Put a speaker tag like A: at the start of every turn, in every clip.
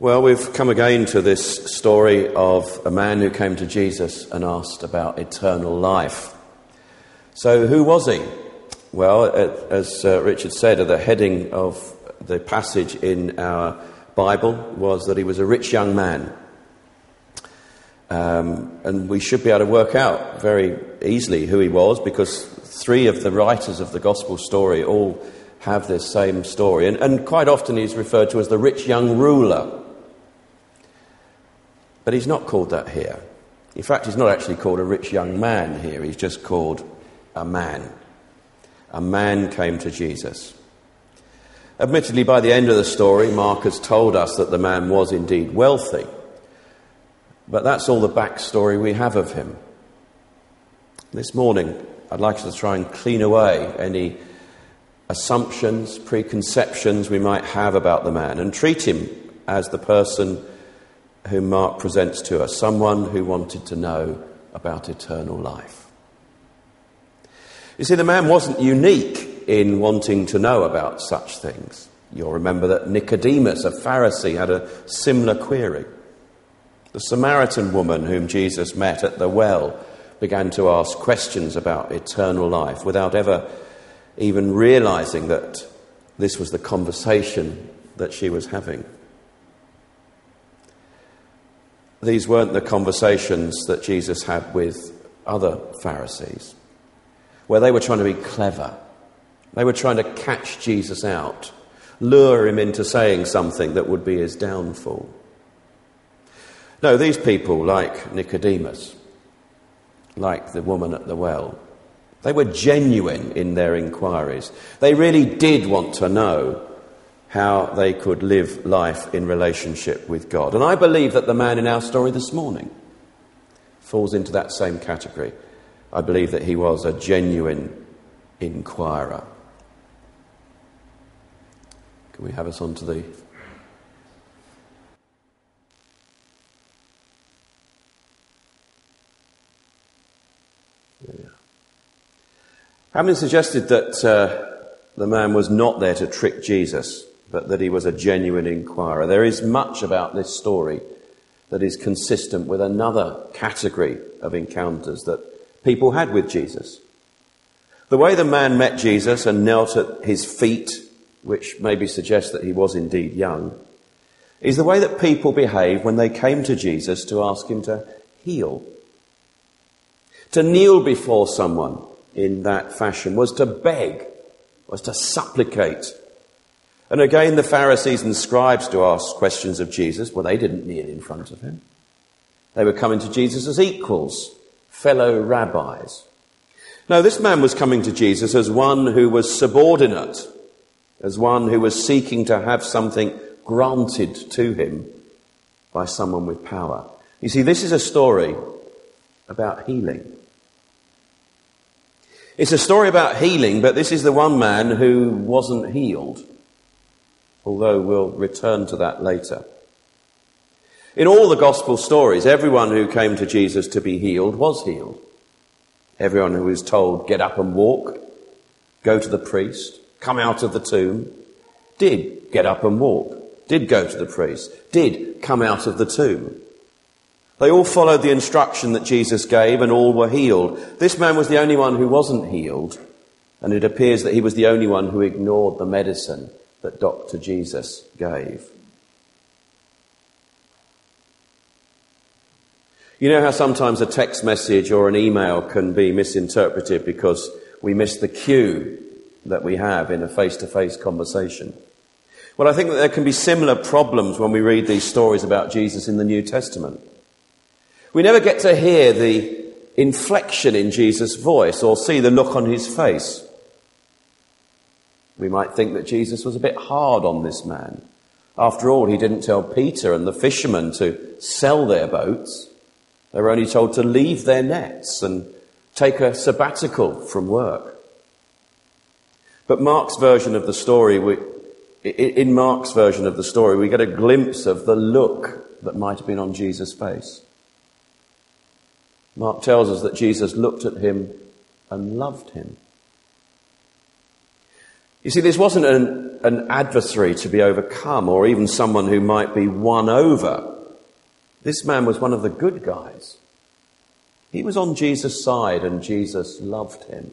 A: Well, we've come again to this story of a man who came to Jesus and asked about eternal life. So who was he? Well, as Richard said, the heading of the passage in our Bible was that he was a rich young man. And we should be able to work out very easily who he was, because three of the writers of the gospel story all have this same story. And quite often he's referred to as the rich young ruler. But he's not called that here. In fact, he's not actually called a rich young man here. He's just called a man. A man came to Jesus. Admittedly, by the end of the story, Mark has told us that the man was indeed wealthy. But that's all the backstory we have of him. This morning, I'd like to try and clean away any assumptions, preconceptions we might have about the man and treat him as the person whom Mark presents to us, someone who wanted to know about eternal life. You see, the man wasn't unique in wanting to know about such things. You'll remember that Nicodemus, a Pharisee, had a similar query. The Samaritan woman whom Jesus met at the well began to ask questions about eternal life without ever even realizing that this was the conversation that she was having. These weren't the conversations that Jesus had with other Pharisees, where they were trying to be clever. They were trying to catch Jesus out, lure him into saying something that would be his downfall. No, these people, like Nicodemus, like the woman at the well, they were genuine in their inquiries. They really did want to know how they could live life in relationship with God. And I believe that the man in our story this morning falls into that same category. I believe that he was a genuine inquirer. Can we have us on to the... Yeah. Having suggested that the man was not there to trick Jesus, but that he was a genuine inquirer, there is much about this story that is consistent with another category of encounters that people had with Jesus. The way the man met Jesus and knelt at his feet, which maybe suggests that he was indeed young, is the way that people behaved when they came to Jesus to ask him to heal. To kneel before someone in that fashion was to beg, was to supplicate. And again, the Pharisees and scribes to ask questions of Jesus. Well, they didn't kneel in front of him. They were coming to Jesus as equals, fellow rabbis. No, this man was coming to Jesus as one who was subordinate, as one who was seeking to have something granted to him by someone with power. You see, this is a story about healing. It's a story about healing, but this is the one man who wasn't healed, although we'll return to that later. In all the gospel stories, everyone who came to Jesus to be healed was healed. Everyone who was told, get up and walk, go to the priest, come out of the tomb, did get up and walk, did go to the priest, did come out of the tomb. They all followed the instruction that Jesus gave and all were healed. This man was the only one who wasn't healed, and it appears that he was the only one who ignored the medicine that Dr. Jesus gave. You know how sometimes a text message or an email can be misinterpreted because we miss the cue that we have in a face-to-face conversation? Well, I think that there can be similar problems when we read these stories about Jesus in the New Testament. We never get to hear the inflection in Jesus' voice or see the look on his face. We might think that Jesus was a bit hard on this man. After all, he didn't tell Peter and the fishermen to sell their boats. They were only told to leave their nets and take a sabbatical from work. But Mark's version of the story, in Mark's version of the story, we get a glimpse of the look that might have been on Jesus' face. Mark tells us that Jesus looked at him and loved him. You see, this wasn't an adversary to be overcome or even someone who might be won over. This man was one of the good guys. He was on Jesus' side and Jesus loved him.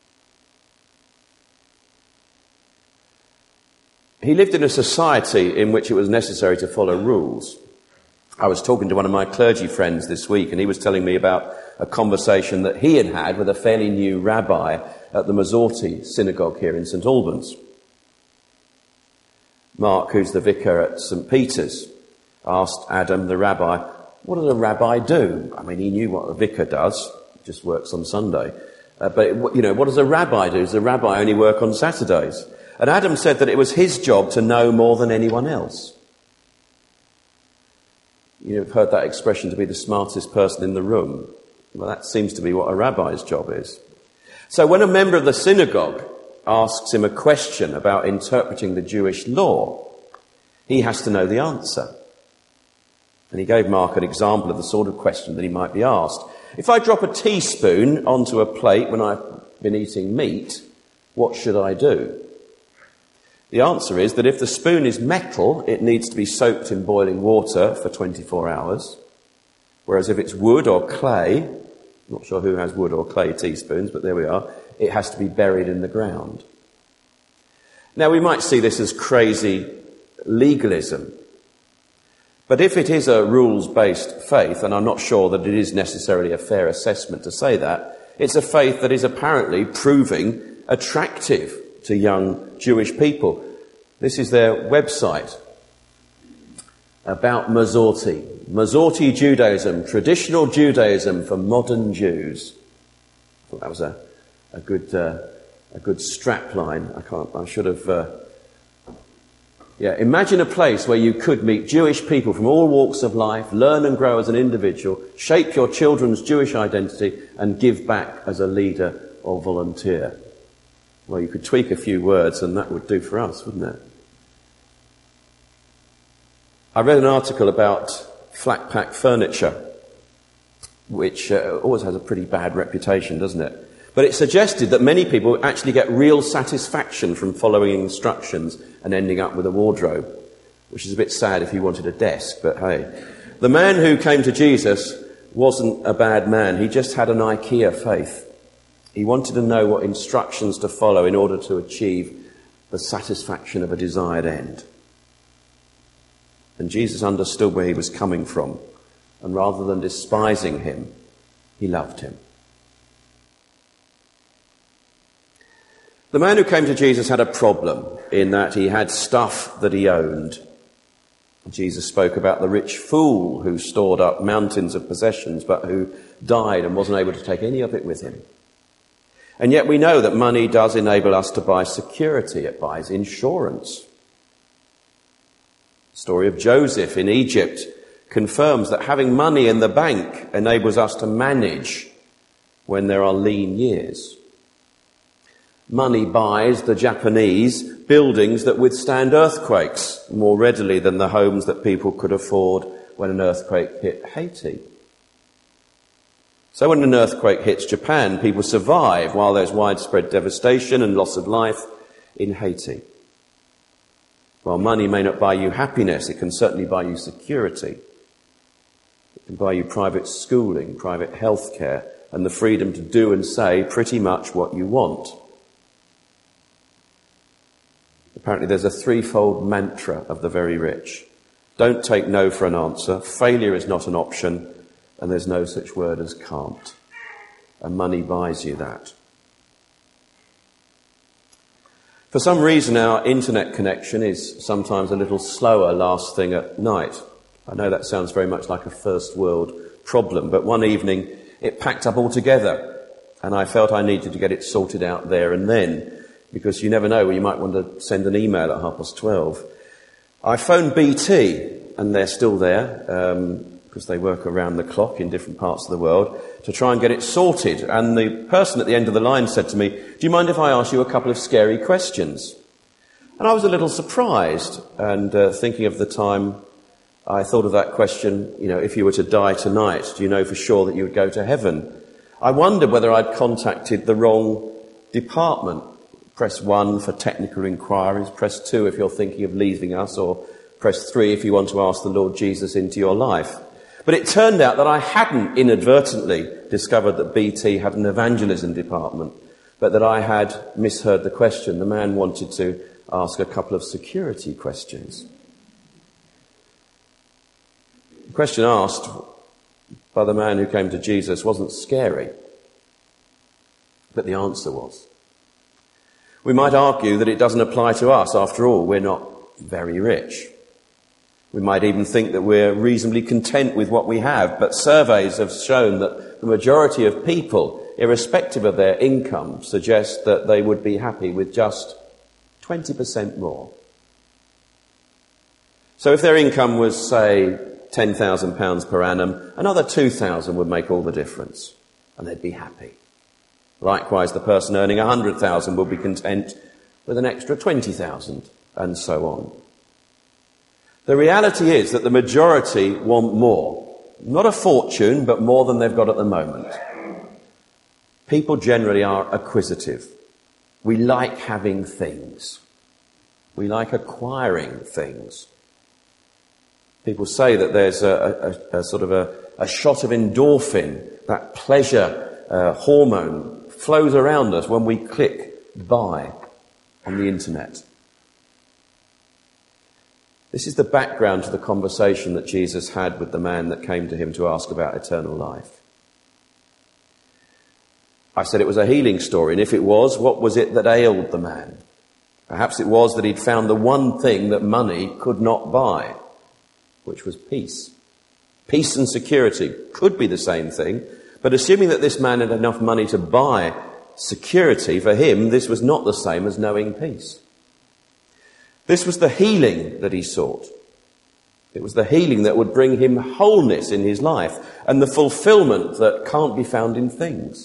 A: He lived in a society in which it was necessary to follow rules. I was talking to one of my clergy friends this week, and he was telling me about a conversation that he had had with a fairly new rabbi at the Masorti synagogue here in St Albans. Mark, who's the vicar at St Peter's, asked Adam, the rabbi, what does a rabbi do? I mean, he knew what a vicar does, just works on Sunday. But what does a rabbi do? Does a rabbi only work on Saturdays? And Adam said that it was his job to know more than anyone else. You've heard that expression, to be the smartest person in the room. Well, that seems to be what a rabbi's job is. So when a member of the synagogue asks him a question about interpreting the Jewish law, he has to know the answer. And he gave Mark an example of the sort of question that he might be asked. If I drop a teaspoon onto a plate when I've been eating meat, what should I do? The answer is that if the spoon is metal, it needs to be soaked in boiling water for 24 hours. Whereas if it's wood or clay, I'm not sure who has wood or clay teaspoons, but there we are, it has to be buried in the ground. Now, we might see this as crazy legalism. But if it is a rules-based faith, and I'm not sure that it is necessarily a fair assessment to say that, it's a faith that is apparently proving attractive to young Jewish people. This is their website about Masorti. Masorti Judaism, traditional Judaism for modern Jews. I thought that was a good strapline. I should have. Imagine a place where you could meet Jewish people from all walks of life, learn and grow as an individual, shape your children's Jewish identity, and give back as a leader or volunteer. Well, you could tweak a few words and that would do for us, wouldn't it? I read an article about flat pack furniture, which always has a pretty bad reputation, doesn't it? But it suggested that many people actually get real satisfaction from following instructions and ending up with a wardrobe, which is a bit sad if you wanted a desk, but hey. The man who came to Jesus wasn't a bad man, he just had an IKEA faith. He wanted to know what instructions to follow in order to achieve the satisfaction of a desired end. And Jesus understood where he was coming from, and rather than despising him, he loved him. The man who came to Jesus had a problem in that he had stuff that he owned. Jesus spoke about the rich fool who stored up mountains of possessions, but who died and wasn't able to take any of it with him. And yet we know that money does enable us to buy security. It buys insurance. The story of Joseph in Egypt confirms that having money in the bank enables us to manage when there are lean years. Money buys the Japanese buildings that withstand earthquakes more readily than the homes that people could afford when an earthquake hit Haiti. So when an earthquake hits Japan, people survive while there's widespread devastation and loss of life in Haiti. While money may not buy you happiness, it can certainly buy you security. It can buy you private schooling, private health care, and the freedom to do and say pretty much what you want. Apparently there's a threefold mantra of the very rich. Don't take no for an answer, failure is not an option, and there's no such word as can't. And money buys you that. For some reason, our internet connection is sometimes a little slower last thing at night. I know that sounds very much like a first world problem, but one evening it packed up altogether, and I felt I needed to get it sorted out there and then, because you never know when you might want to send an email at 12:30. I phoned BT, and they're still there, because they work around the clock in different parts of the world, to try and get it sorted. And the person at the end of the line said to me, do you mind if I ask you a couple of scary questions? And I was a little surprised, and thinking of the time I thought of that question, if you were to die tonight, do you know for sure that you would go to heaven? I wondered whether I'd contacted the wrong department. Press 1 for technical inquiries. Press 2 if you're thinking of leaving us, or press 3 if you want to ask the Lord Jesus into your life. But it turned out that I hadn't inadvertently discovered that BT had an evangelism department, but that I had misheard the question. The man wanted to ask a couple of security questions. The question asked by the man who came to Jesus wasn't scary, but the answer was. We might argue that it doesn't apply to us. After all, we're not very rich. We might even think that we're reasonably content with what we have, but surveys have shown that the majority of people, irrespective of their income, suggest that they would be happy with just 20% more. So if their income was, say, £10,000 per annum, another 2,000 would make all the difference, and they'd be happy. Likewise, the person earning 100,000 would be content with an extra 20,000, and so on. The reality is that the majority want more. Not a fortune, but more than they've got at the moment. People generally are acquisitive. We like having things. We like acquiring things. People say that there's a sort of a shot of endorphin, that pleasure hormone flows around us when we click buy on the internet. This is the background to the conversation that Jesus had with the man that came to him to ask about eternal life. I said it was a healing story, and if it was, what was it that ailed the man? Perhaps it was that he'd found the one thing that money could not buy, which was peace. Peace and security could be the same thing, but assuming that this man had enough money to buy security, for him this was not the same as knowing peace. This was the healing that he sought. It was the healing that would bring him wholeness in his life and the fulfillment that can't be found in things.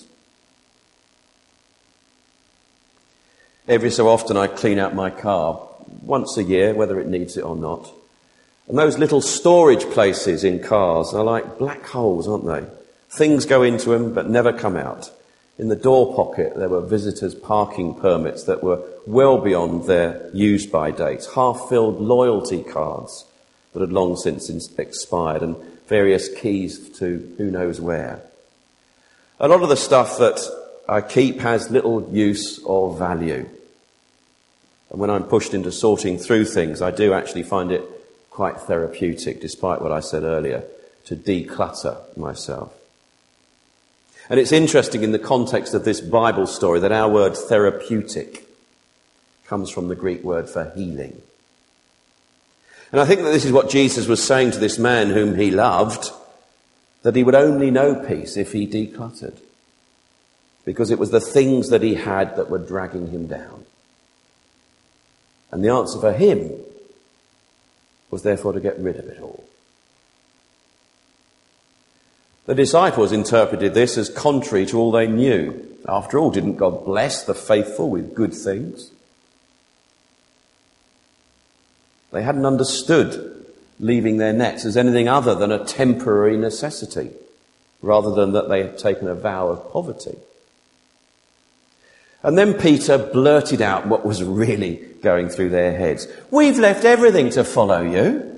A: Every so often I clean out my car, once a year, whether it needs it or not. And those little storage places in cars are like black holes, aren't they? Things go into them but never come out. In the door pocket there were visitors' parking permits that were well beyond their use-by dates, half-filled loyalty cards that had long since expired, and various keys to who knows where. A lot of the stuff that I keep has little use or value. And when I'm pushed into sorting through things, I do actually find it quite therapeutic, despite what I said earlier, to declutter myself. And it's interesting in the context of this Bible story that our word therapeutic comes from the Greek word for healing. And I think that this is what Jesus was saying to this man whom he loved, that he would only know peace if he decluttered. Because it was the things that he had that were dragging him down. And the answer for him was therefore to get rid of it all. The disciples interpreted this as contrary to all they knew. After all, didn't God bless the faithful with good things? They hadn't understood leaving their nets as anything other than a temporary necessity, rather than that they had taken a vow of poverty. And then Peter blurted out what was really going through their heads. We've left everything to follow you.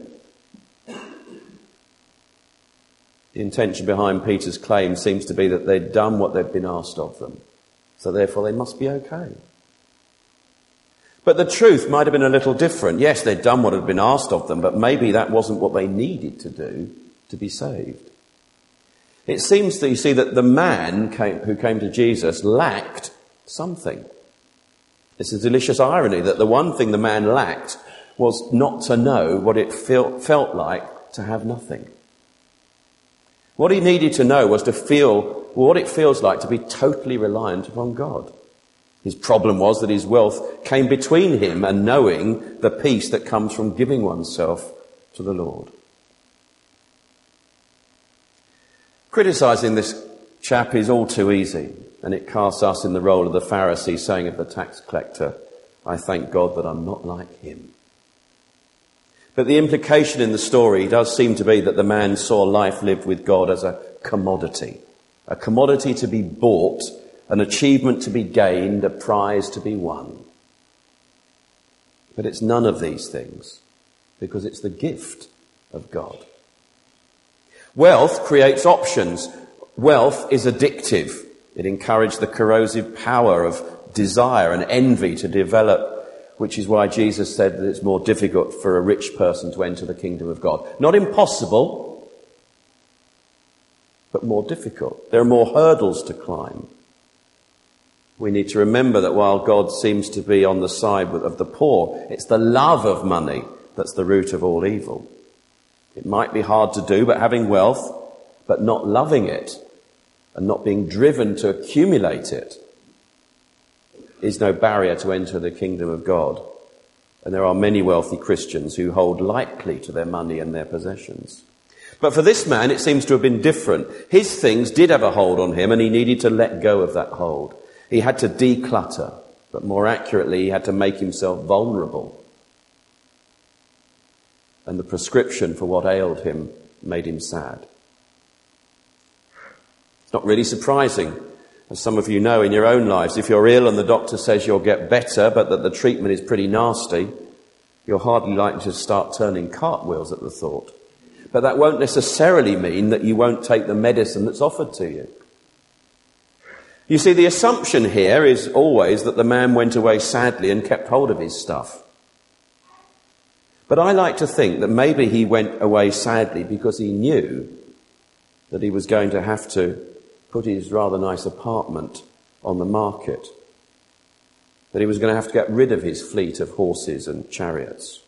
A: The intention behind Peter's claim seems to be that they'd done what they'd been asked of them, so therefore they must be okay. But the truth might have been a little different. Yes, they'd done what had been asked of them, but maybe that wasn't what they needed to do to be saved. It seems that you see that the man who came to Jesus lacked something. It's a delicious irony that the one thing the man lacked was not to know what it felt like to have nothing. What he needed to know was to feel what it feels like to be totally reliant upon God. His problem was that his wealth came between him and knowing the peace that comes from giving oneself to the Lord. Criticising this chap is all too easy, and it casts us in the role of the Pharisee saying of the tax collector, I thank God that I'm not like him. But the implication in the story does seem to be that the man saw life lived with God as a commodity to be bought, an achievement to be gained, a prize to be won. But it's none of these things, because it's the gift of God. Wealth creates options. Wealth is addictive. It encourages the corrosive power of desire and envy to develop, which is why Jesus said that it's more difficult for a rich person to enter the kingdom of God. Not impossible, but more difficult. There are more hurdles to climb. We need to remember that while God seems to be on the side of the poor, it's the love of money that's the root of all evil. It might be hard to do, but having wealth, but not loving it, and not being driven to accumulate it, is no barrier to enter the kingdom of God. And there are many wealthy Christians who hold lightly to their money and their possessions. But for this man, it seems to have been different. His things did have a hold on him, and he needed to let go of that hold. He had to declutter, but more accurately, he had to make himself vulnerable. And the prescription for what ailed him made him sad. It's not really surprising, as some of you know in your own lives, if you're ill and the doctor says you'll get better, but that the treatment is pretty nasty, you're hardly likely to start turning cartwheels at the thought. But that won't necessarily mean that you won't take the medicine that's offered to you. You see, the assumption here is always that the man went away sadly and kept hold of his stuff. But I like to think that maybe he went away sadly because he knew that he was going to have to put his rather nice apartment on the market, that he was going to have to get rid of his fleet of horses and chariots.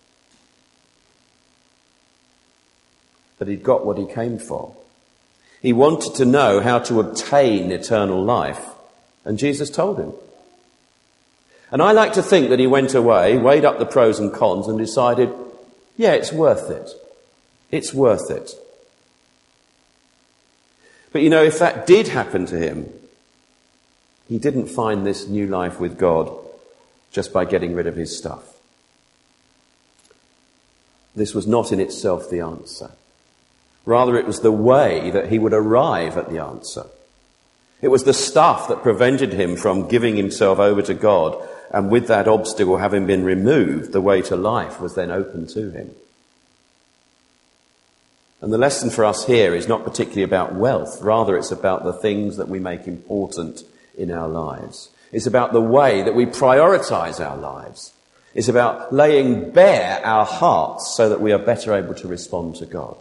A: But he'd got what he came for. He wanted to know how to obtain eternal life, and Jesus told him. And I like to think that he went away, weighed up the pros and cons, and decided, yeah, it's worth it. It's worth it. But you know, if that did happen to him, he didn't find this new life with God just by getting rid of his stuff. This was not in itself the answer. Rather, it was the way that he would arrive at the answer. It was the stuff that prevented him from giving himself over to God, and with that obstacle having been removed, the way to life was then open to him. And the lesson for us here is not particularly about wealth. Rather, it's about the things that we make important in our lives. It's about the way that we prioritize our lives. It's about laying bare our hearts so that we are better able to respond to God.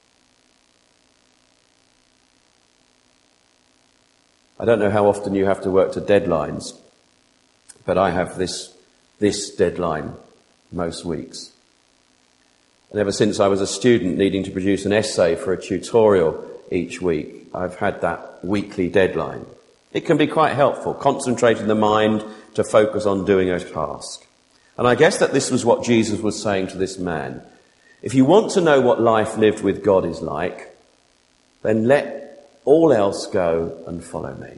A: I don't know how often you have to work to deadlines, but I have this deadline most weeks. And ever since I was a student needing to produce an essay for a tutorial each week, I've had that weekly deadline. It can be quite helpful, concentrating the mind to focus on doing a task. And I guess that this was what Jesus was saying to this man. If you want to know what life lived with God is like, then let all else go and follow me.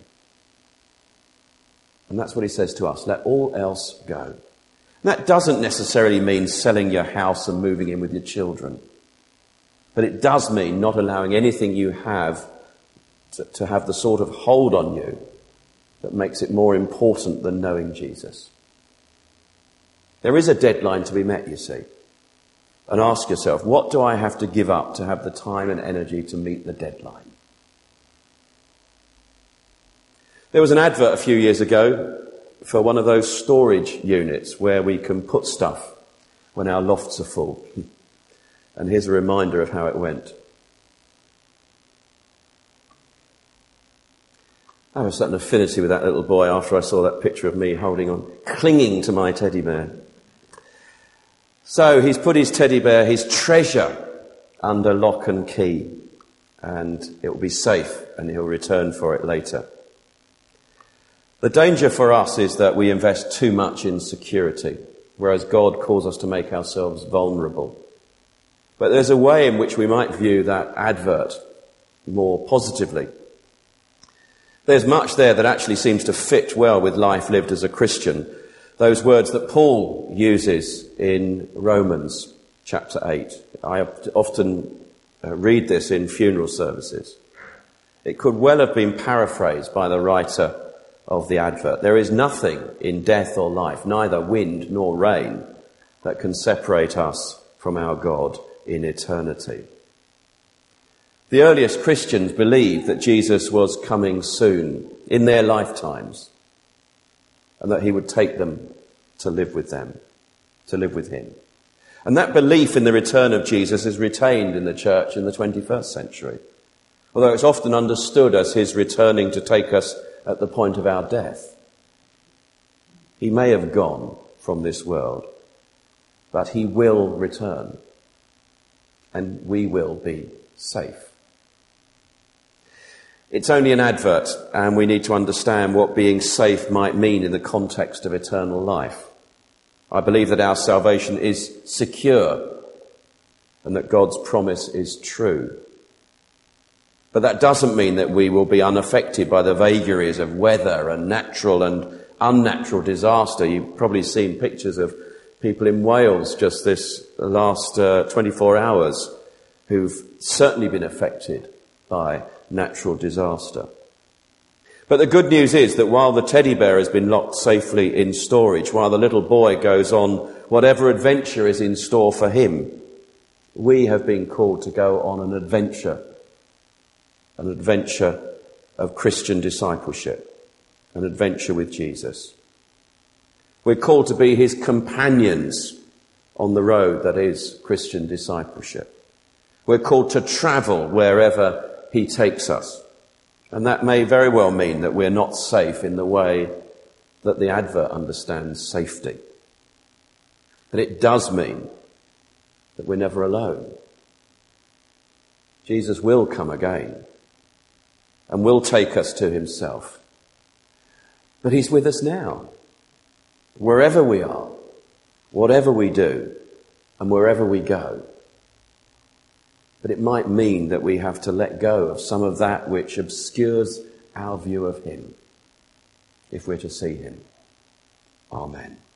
A: And that's what he says to us. Let all else go. And that doesn't necessarily mean selling your house and moving in with your children. But it does mean not allowing anything you have to have the sort of hold on you that makes it more important than knowing Jesus. There is a deadline to be met, you see. And ask yourself, what do I have to give up to have the time and energy to meet the deadline? There was an advert a few years ago for one of those storage units where we can put stuff when our lofts are full. And here's a reminder of how it went. I have a certain affinity with that little boy after I saw that picture of me clinging to my teddy bear. So he's put his teddy bear, his treasure, under lock and key, and it will be safe and he'll return for it later. The danger for us is that we invest too much in security, whereas God calls us to make ourselves vulnerable. But there's a way in which we might view that advert more positively. There's much there that actually seems to fit well with life lived as a Christian. Those words that Paul uses in Romans chapter 8. I often read this in funeral services. It could well have been paraphrased by the writer of the advert. There is nothing in death or life, neither wind nor rain, that can separate us from our God in eternity. The earliest Christians believed that Jesus was coming soon in their lifetimes, and that he would take them to live with them, to live with him. And that belief in the return of Jesus is retained in the church in the 21st century, although it's often understood as his returning to take us at the point of our death. He may have gone from this world, but he will return, and we will be safe. It's only an advert, and we need to understand what being safe might mean in the context of eternal life. I believe that our salvation is secure and that God's promise is true. But that doesn't mean that we will be unaffected by the vagaries of weather and natural and unnatural disaster. You've probably seen pictures of people in Wales just this last 24 hours who've certainly been affected by natural disaster. But the good news is that while the teddy bear has been locked safely in storage, while the little boy goes on whatever adventure is in store for him, we have been called to go on an adventure of Christian discipleship, an adventure with Jesus. We're called to be his companions on the road that is Christian discipleship. We're called to travel wherever he takes us. And that may very well mean that we're not safe in the way that the advert understands safety. But it does mean that we're never alone. Jesus will come again and will take us to himself. But he's with us now, wherever we are, whatever we do, and wherever we go. But it might mean that we have to let go of some of that which obscures our view of him, if we're to see him. Amen.